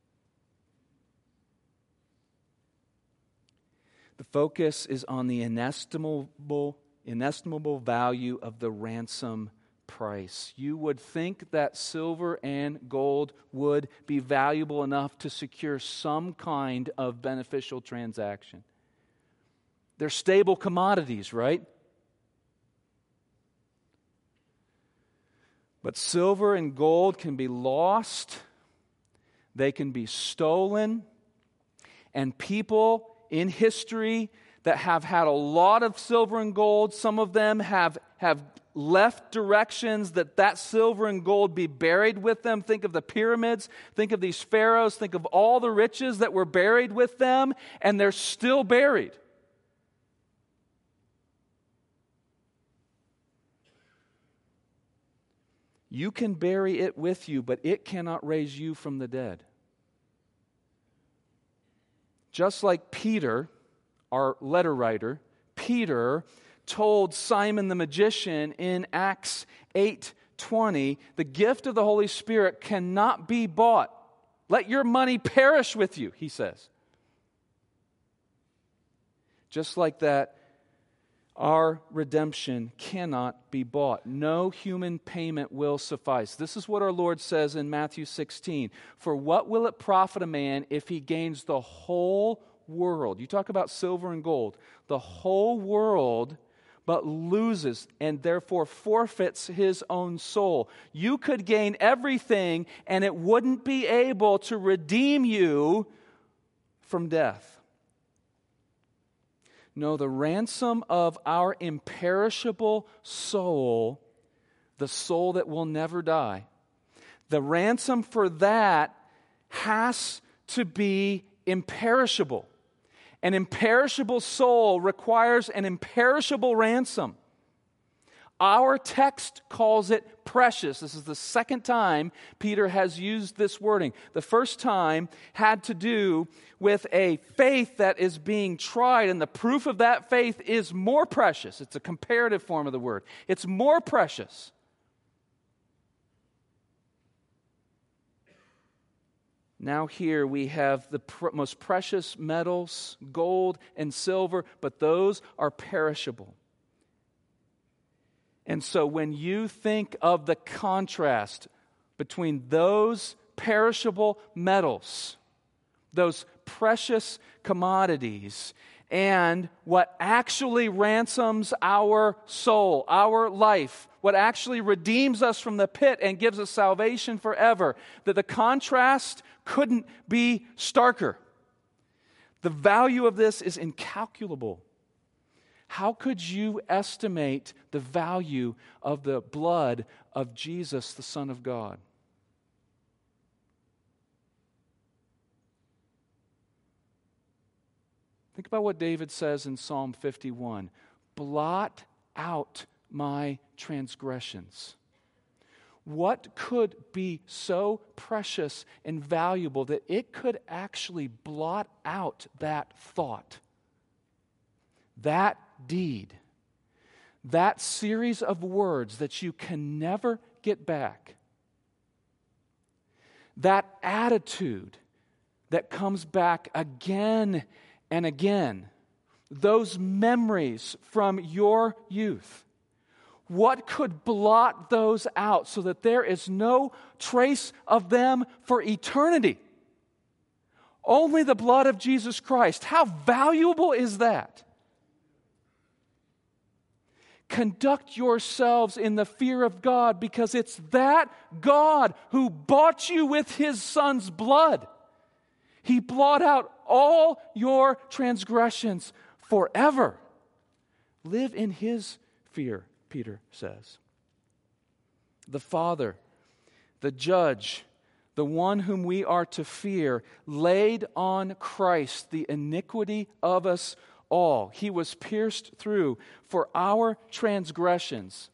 A: The focus is on the inestimable value of the ransom price. You would think that silver and gold would be valuable enough to secure some kind of beneficial transaction. They're stable commodities, right? But silver and gold can be lost, they can be stolen, and people in history that have had a lot of silver and gold, some of them have left directions that silver and gold be buried with them. Think of the pyramids, think of these pharaohs, think of all the riches that were buried with them, and they're still buried. You can bury it with you, but it cannot raise you from the dead. Just like Peter, our letter writer, Peter told Simon the magician in Acts 8:20, the gift of the Holy Spirit cannot be bought. Let your money perish with you, he says. Just like that, our redemption cannot be bought. No human payment will suffice. This is what our Lord says in Matthew 16. For what will it profit a man if he gains the whole world? You talk about silver and gold. The whole world, but loses and therefore forfeits his own soul. You could gain everything and it wouldn't be able to redeem you from death. No, the ransom of our imperishable soul, the soul that will never die, the ransom for that has to be imperishable. An imperishable soul requires an imperishable ransom. Our text calls it precious. This is the second time Peter has used this wording. The first time had to do with a faith that is being tried, and the proof of that faith is more precious. It's a comparative form of the word. It's more precious. Now here we have the most precious metals, gold and silver, but those are perishable. And so when you think of the contrast between those perishable metals, those precious commodities, and what actually ransoms our soul, our life, what actually redeems us from the pit and gives us salvation forever, that the contrast couldn't be starker. The value of this is incalculable. How could you estimate the value of the blood of Jesus, the Son of God? Think about what David says in Psalm 51. Blot out my transgressions. What could be so precious and valuable that it could actually blot out that thought, that deed, that series of words that you can never get back, that attitude that comes back again and again, those memories from your youth? What could blot those out so that there is no trace of them for eternity? Only the blood of Jesus Christ. How valuable is that? Conduct yourselves in the fear of God, because it's that God who bought you with His Son's blood. He blot out all your transgressions forever. Live in His fear, Peter says. The Father, the Judge, the one whom we are to fear, laid on Christ the iniquity of us all. He was pierced through for our transgressions.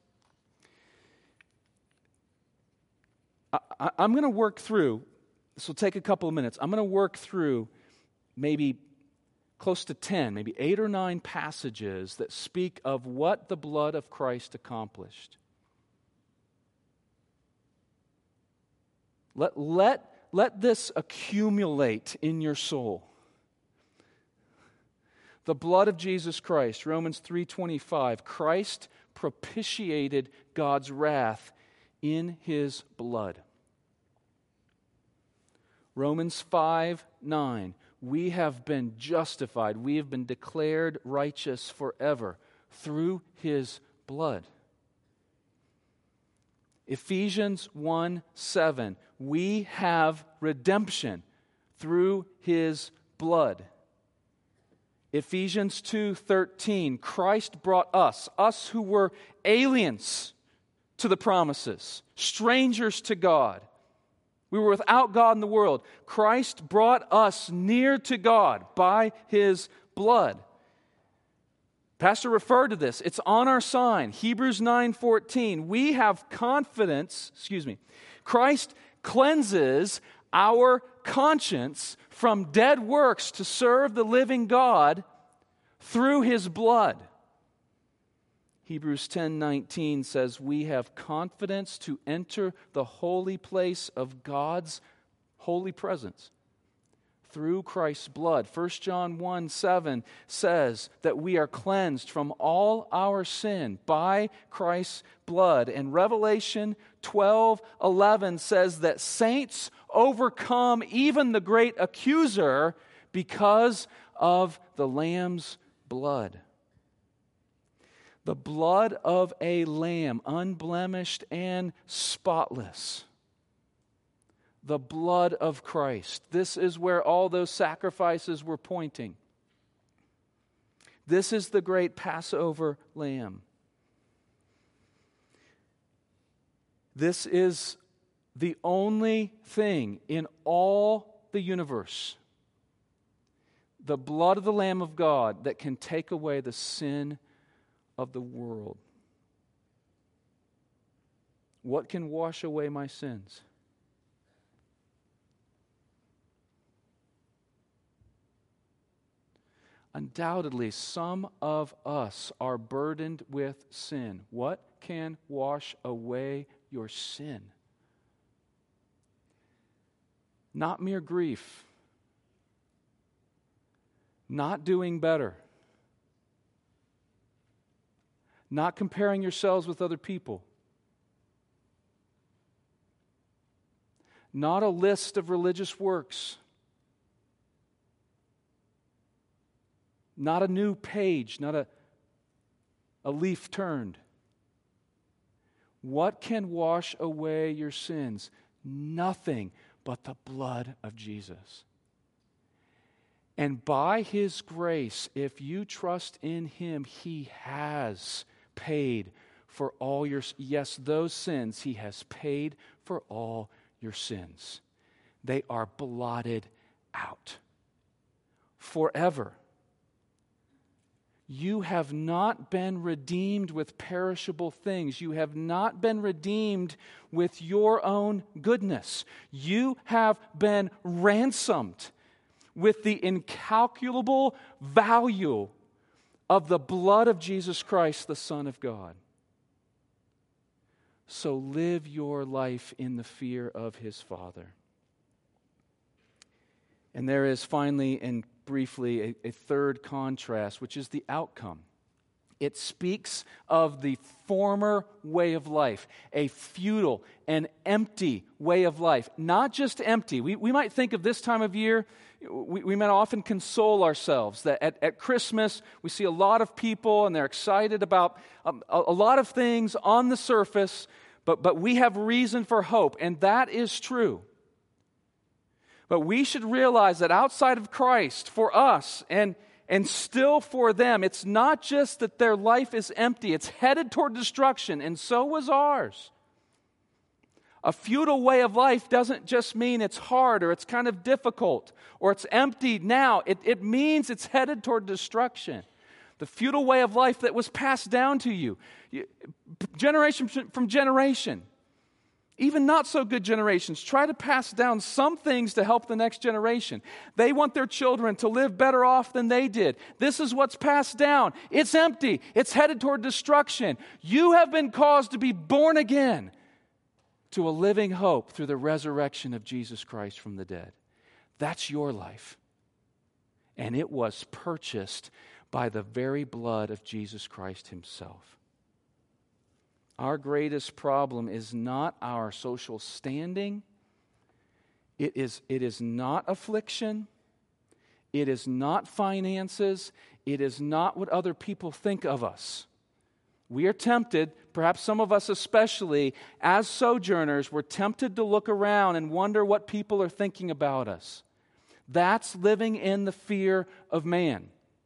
A: I'm going to work through, this will take a couple of minutes. I'm going to work through maybe close to 10, maybe 8 or 9 passages that speak of what the blood of Christ accomplished. Let this accumulate in your soul. The blood of Jesus Christ, Romans 3:25, Christ propitiated God's wrath in His blood. Romans 5:9, we have been justified, we have been declared righteous forever through His blood. Ephesians 1:7, we have redemption through His blood. Ephesians 2:13, Christ brought us who were aliens to the promises, strangers to God. We were without God in the world. Christ brought us near to God by His blood. Pastor referred to this. It's on our sign. Hebrews 9:14. We have confidence, Christ cleanses our conscience from dead works to serve the living God through His blood. Hebrews 10:19 says, we have confidence to enter the holy place of God's holy presence through Christ's blood. 1 John 1:7 says that we are cleansed from all our sin by Christ's blood. And Revelation 12:11 says that saints overcome even the great accuser because of the Lamb's blood. The blood of a lamb, unblemished and spotless. The blood of Christ. This is where all those sacrifices were pointing. This is the great Passover lamb. This is the only thing in all the universe, the blood of the Lamb of God, that can take away the sin of the world. What can wash away my sins? Undoubtedly, some of us are burdened with sin. What can wash away your sin? Not mere grief. Not doing better. Not comparing yourselves with other people. Not a list of religious works. Not a new page, not a leaf turned. What can wash away your sins? Nothing but the blood of Jesus. And by His grace, if you trust in Him, He has paid for all your, yes, those sins. He has paid for all your sins. They are blotted out forever. You have not been redeemed with perishable things. You have not been redeemed with your own goodness. You have been ransomed with the incalculable value of the blood of Jesus Christ, the Son of God. So live your life in the fear of His Father. And there is finally and briefly a third contrast, which is the outcome. It speaks of the former way of life, a futile and empty way of life. Not just empty. We might think of this time of year, we might often console ourselves that at Christmas we see a lot of people and they're excited about a lot of things on the surface, but we have reason for hope, and that is true. But we should realize that outside of Christ, for us, and still for them, it's not just that their life is empty, it's headed toward destruction, and so was ours. A futile way of life doesn't just mean it's hard or it's kind of difficult or it's empty now. It means it's headed toward destruction. The futile way of life that was passed down to you, generation from generation. Even not so good generations try to pass down some things to help the next generation. They want their children to live better off than they did. This is what's passed down. It's empty. It's headed toward destruction. You have been caused to be born again to a living hope through the resurrection of Jesus Christ from the dead. That's your life. And it was purchased by the very blood of Jesus Christ Himself. Our greatest problem is not our social standing. It is not affliction. It is not finances. It is not what other people think of us. We are tempted, perhaps some of us especially, as sojourners, we're tempted to look around and wonder what people are thinking about us. That's living in the fear of man.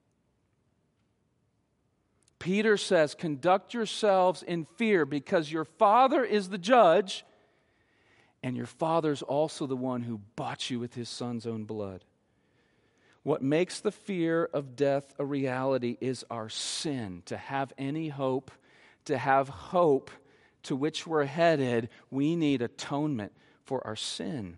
A: Peter says, conduct yourselves in fear because your Father is the judge, and your Father's also the one who bought you with His Son's own blood. What makes the fear of death a reality is our sin. To have any hope, to have hope to which we're headed, we need atonement for our sin.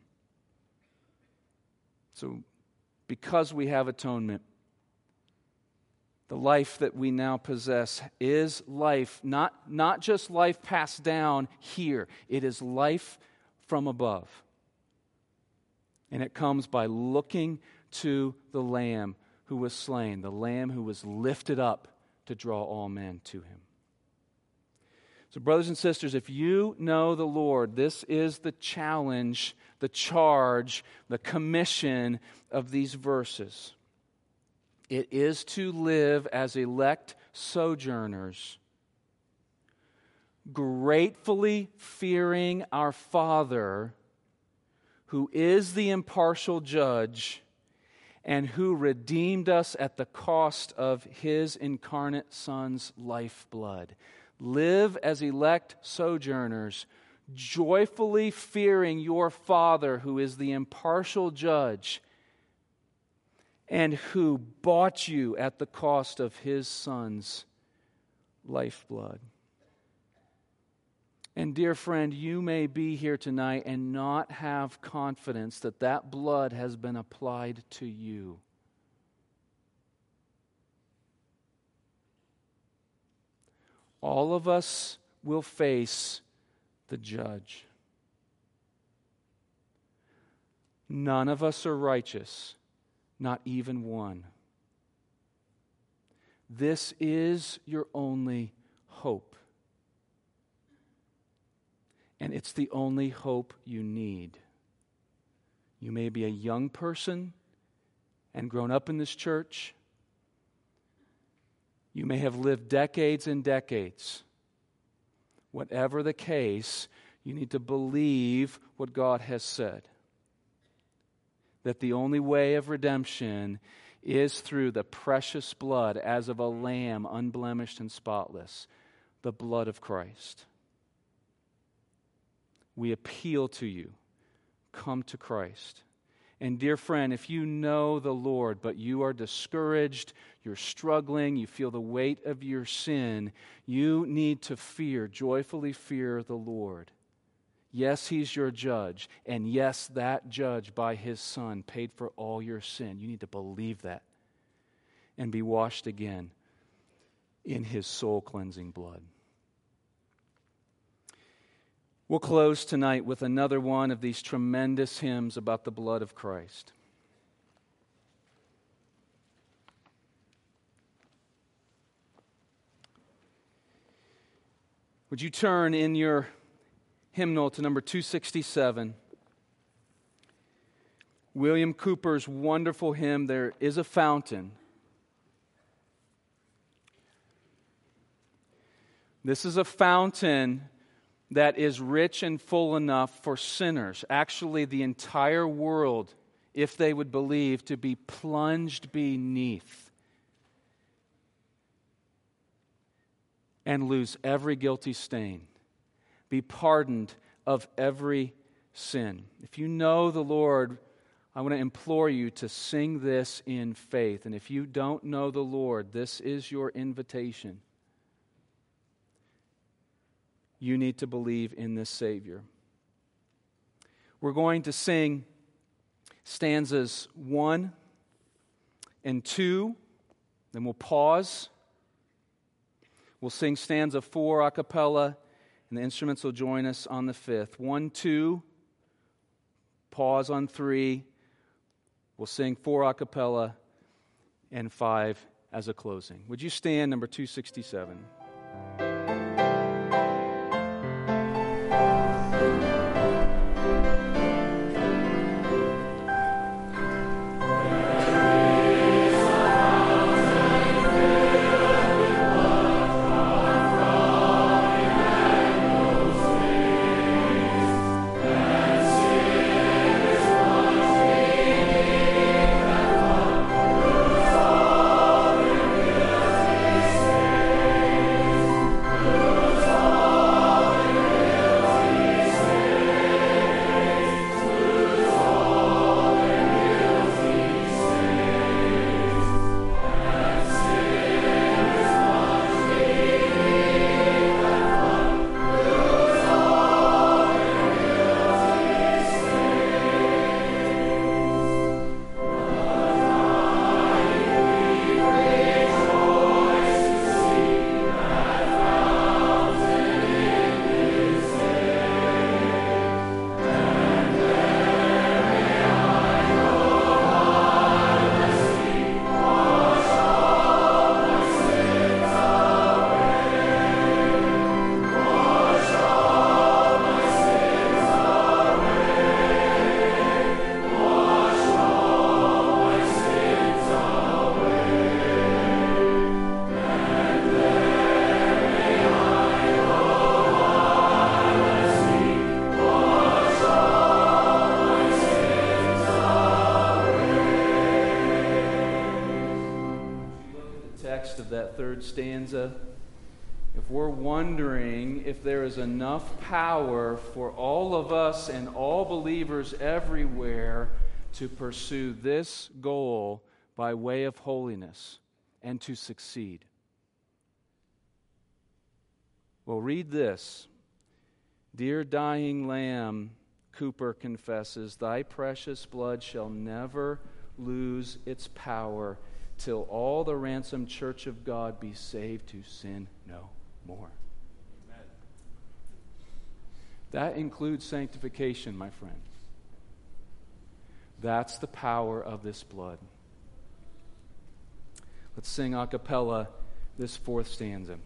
A: So, because we have atonement, the life that we now possess is life, not just life passed down here. It is life from above. And it comes by looking to the Lamb who was slain, the Lamb who was lifted up to draw all men to Him. So, brothers and sisters, if you know the Lord, this is the challenge, the charge, the commission of these verses. It is to live as elect sojourners, gratefully fearing our Father, who is the impartial judge and who redeemed us at the cost of His incarnate Son's lifeblood. Live as elect sojourners, joyfully fearing your Father, who is the impartial judge and who bought you at the cost of His Son's lifeblood. And dear friend, you may be here tonight and not have confidence that that blood has been applied to you. All of us will face the judge. None of us are righteous, not even one. This is your only hope. And it's the only hope you need. You may be a young person and grown up in this church. You may have lived decades and decades. Whatever the case, you need to believe what God has said. That the only way of redemption is through the precious blood as of a lamb, unblemished and spotless, the blood of Christ. We appeal to you. Come to Christ. And dear friend, if you know the Lord, but you are discouraged, you're struggling, you feel the weight of your sin, you need to joyfully fear the Lord. Yes, He's your judge. And yes, that judge by His Son paid for all your sin. You need to believe that and be washed again in His soul-cleansing blood. We'll close tonight with another one of these tremendous hymns about the blood of Christ. Would you turn in your hymnal to number 267? William Cooper's wonderful hymn, There is a Fountain. This is a fountain that is rich and full enough for sinners, actually the entire world, if they would believe, to be plunged beneath and lose every guilty stain, be pardoned of every sin. If you know the Lord, I want to implore you to sing this in faith. And if you don't know the Lord, this is your invitation. You need to believe in this Savior. We're going to sing stanzas 1 and 2, then we'll pause. We'll sing stanza 4 a cappella, and the instruments will join us on the 5th. 1, 2, pause on 3. We'll sing 4 a cappella, and 5 as a closing. Would you stand, number 267? Of that third stanza, if we're wondering if there is enough power for all of us and all believers everywhere to pursue this goal by way of holiness and to succeed. Well, read this. Dear dying Lamb, Cooper confesses, thy precious blood shall never lose its power till all the ransomed church of God be saved to sin no more. Amen. That includes sanctification, my friend. That's the power of this blood. Let's sing a cappella this fourth stanza.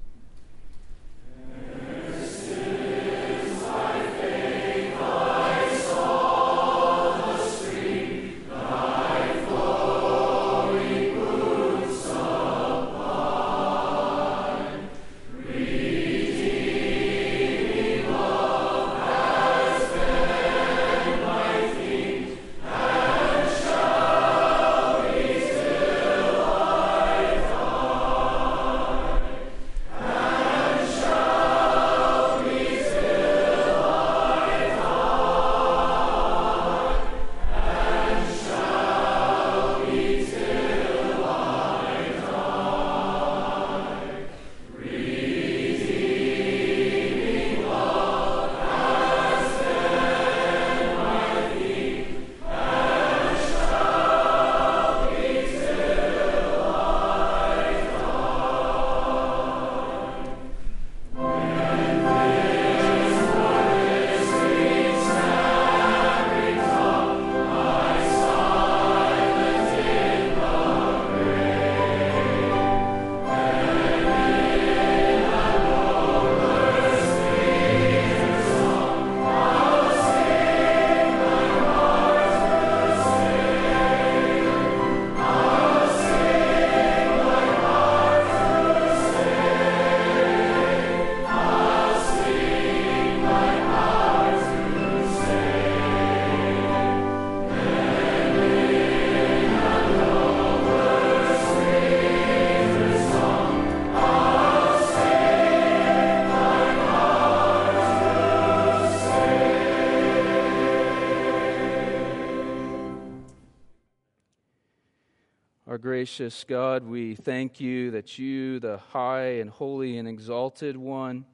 A: Our gracious God, we thank you that you, the high and holy and exalted one,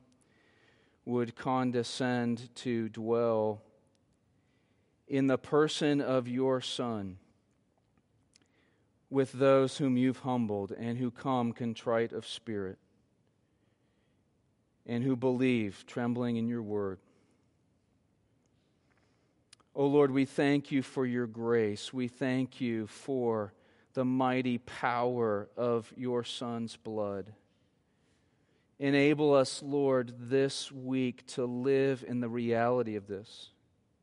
A: would condescend to dwell in the person of your Son with those whom you've humbled and who come contrite of spirit and who believe, trembling in your word. O Lord, we thank you for your grace. We thank you for the mighty power of your Son's blood. Enable us, Lord, this week to live in the reality of this.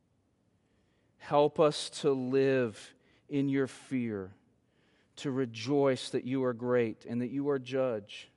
A: Help us to live in your fear, to rejoice that you are great and that you are judge,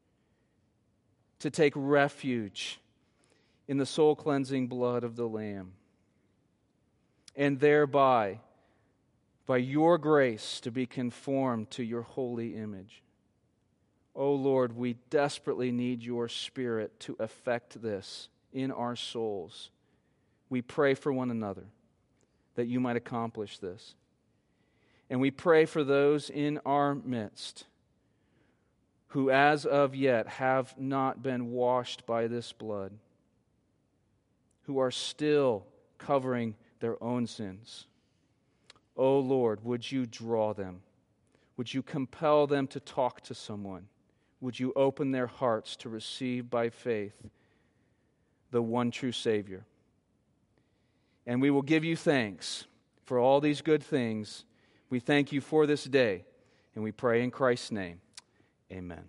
A: to take refuge in the soul-cleansing blood of the Lamb, and thereby, by your grace, to be conformed to your holy image. O Lord, we desperately need your Spirit to effect this in our souls. We pray for one another that you might accomplish this. And we pray for those in our midst who as of yet have not been washed by this blood, who are still covering their own sins. O Lord, would you draw them? Would you compel them to talk to someone? Would you open their hearts to receive by faith the one true Savior? And we will give you thanks for all these good things. We thank you for this day, and we pray in Christ's name. Amen.